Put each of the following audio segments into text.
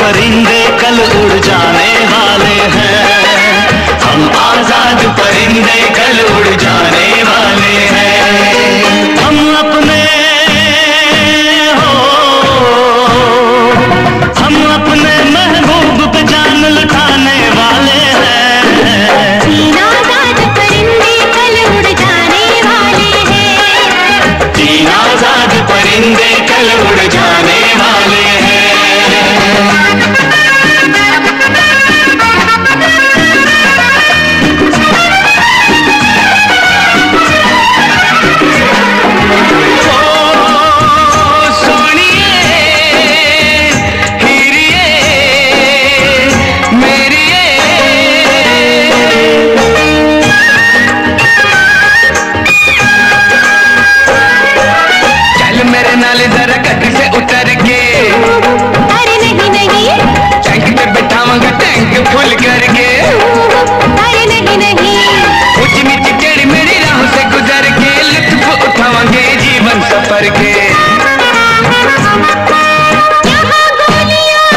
परिंदे कल उड़ जाने वाले हैं। हम आजाद परिंदे कल उड़ जाने वाले हैं। हम अपने महबूब पे जान लुटाने वाले हैं। तीन आजाद परिंदे कल उड़ जाने वाले हैं। तीन आजाद परिंदे कल उड़ जाने वाले हैं। फुल करके अरे नहीं नहीं, ऊंची नीची टेढ़ी मेरी राह से गुजर के लुत्फ उठावांगे जीवन सफर के। यहाँ गोलियां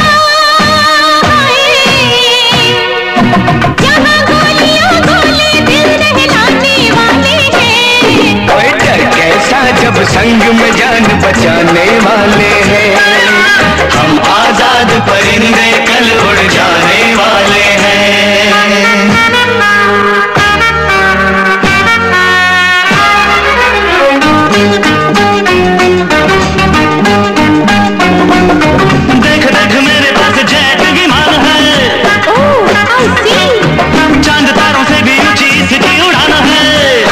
गोले दिल दहलाने वाले हैं। कोई डर कैसा जब संग में जान बचाने वाले हैं। हम आजाद परिंदे कल उड़ जाने वाले हैं। देख देख मेरे पास जेट विमान है। चांद तारों से भी ऊंची इसकी उड़ान है।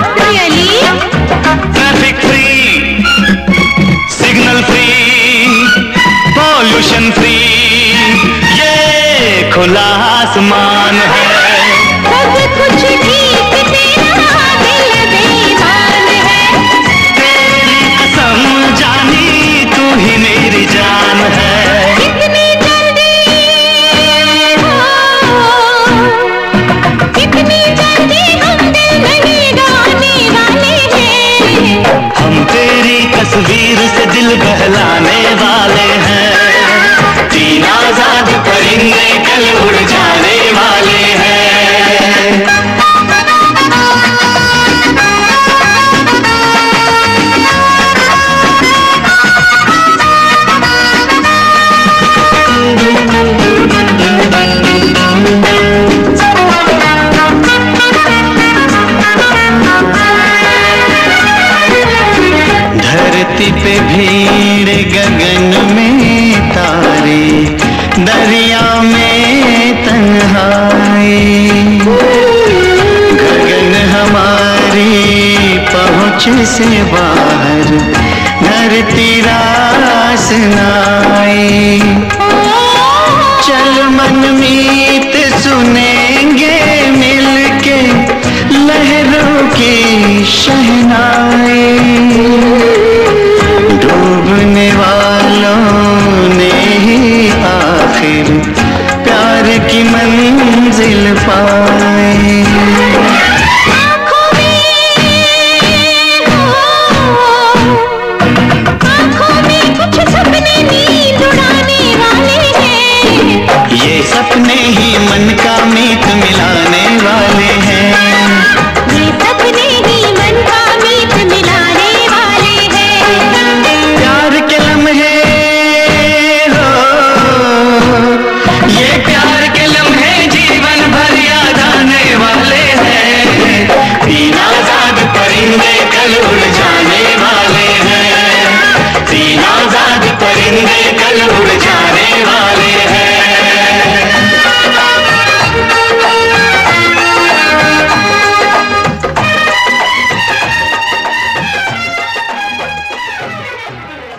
Traffic free, signal free, pollution free, ये खुला आसमान है। सब कुछ ठीक तेरा दिल बेईमान है। तेरी कसम जानी तू ही मेरी जान है। कितनी जल्दी हम दिल नहीं गाने वाले हैं। हम तेरी तस्वीर से दिल बहलाने वाले हैं। तीन आजाद परिंदे कल उड़ जाने वाले हैं। धरती पे भीड़, गगन में तारे, दरिया में तन्हाई। गगन हमारी पहुँच से बाहर, धरती रास नाई। चल मनमीत सुनेंगे मिलके लहरों की शहनाई। डूबने वालों ने ही आखिर प्यार की मंजिल पाई। आँखों में कुछ सपने नींद उड़ाने वाले हैं। ये सपने ही मन का मीत मिलाने वाले हैं। ये सपने ही मन का मीत मिलाने वाले हैं। प्यार के लम्हे हो, ये प्यार के लम्हे जीवन भर याद आने वाले हैं। तीन आजाद परिंदे कल उड़ जाने वाले हैं। तीन आजाद परिंदे